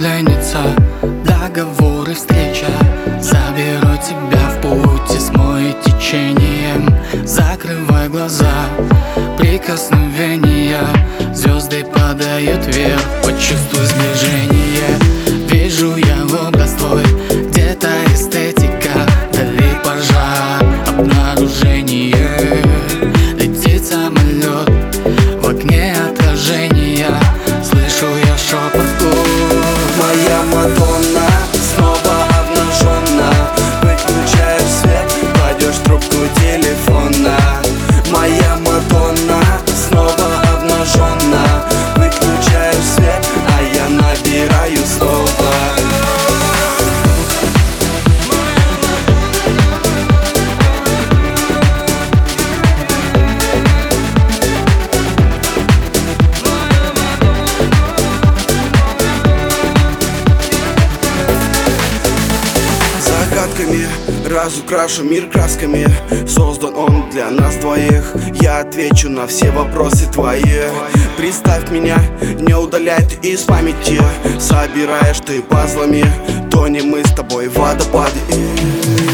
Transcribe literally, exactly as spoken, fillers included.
пленница, договоры, встреча. Заберу тебя в путь и смою течением. Закрывай глаза, прикосновения. Звезды падают вверх, почувствуй сближение. Вижу я образ твой, где-то эстетика, вдали пожар, обнаружение. Летит самолет, в окне отражения, слышу я шепот губ. Моя Мадонна снова обнаженна. Выключаешь свет, кладешь трубку телефона. Моя Мадонна снова обнаженна. Выключаешь свет, а я набираю снова. Загадками разукрашу мир красками. Создан он для нас двоих. Я отвечу на все вопросы твои. Представь меня, не удаляй ты из памяти. Собираешь ты пазлами, тонем мы с тобой в водопады.